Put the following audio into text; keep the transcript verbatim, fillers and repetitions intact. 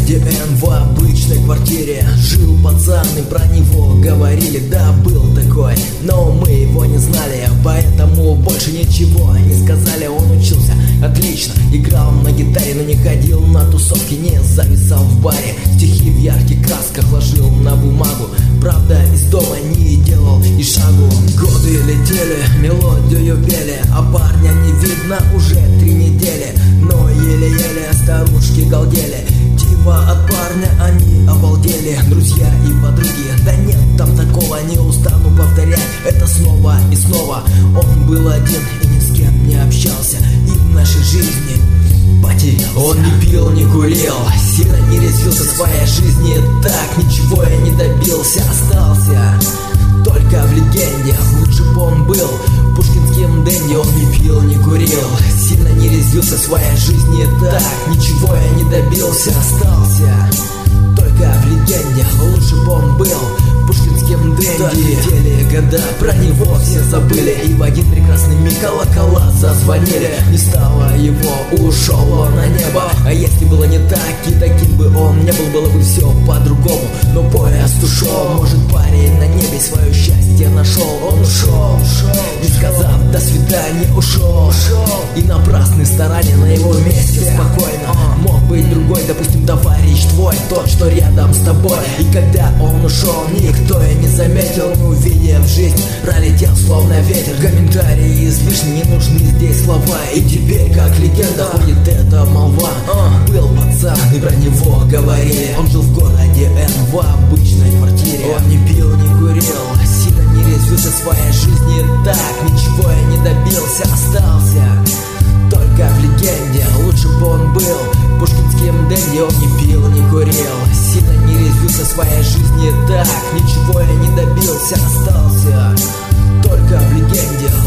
городе Н, в обычной квартире жил пацан, и про него говорили, да, был такой, но мы его не знали, поэтому больше ничего не сказали. Он учился отлично, играл на гитаре, но не ходил на тусовки, не зависал в баре, стихи в ярких красках ложил на бумагу, правда из дома не делал и шагу. Годы летели, мелодию пели, а парня не видно уже три недели, но еле-еле старушки галдели, типа от парня они обалдели. Друзья и подруги, да нет там такого, не устану повторять это снова и снова. Он был один и ни с кем не общался, и в нашей жизни потерялся. Он не пил, не курил, сильно не резвился в своей жизни, так ничего я не добился, остался только в легенде. Лучше бы он был пушкинским дэнди. Он не пил, не курил, сильно не резвился в своей жизни, так ничего я не добился, остался только в легенде. Лучше бы он был пушкинским дэнди. Так летели года, про него все забыли, и в один прекрасный миг колокола зазвонили. Не стало его, ушел он на небо, а если было не так, и таким бы он не был, было бы все по-другому. Но поезд ушел, может парень на небе свое счастье нашел. Он ушел, не сказав до свидания, ушел, и напрасные старания на его месте спокойно мог быть другой, допустим, товарищ твой, тот, что рядом с тобой. И когда он ушел, никто и не заметил, не увидев жизнь, пролетел словно ветер. Комментарии излишни, не нужны здесь слова, и теперь как легенда ходит эта молва. Был пацан, и про него говорили, он жил в городе Н, в обычной квартире. Он не пил, не курил, сильно не резвился в своей жизни, так ничего я не добился, остался только в легенде. Лучше бы он был пушкинским дэнди. Он не пил, не курил, сильно не резвился в своей жизни, так ничего я не добился, остался только в легенде.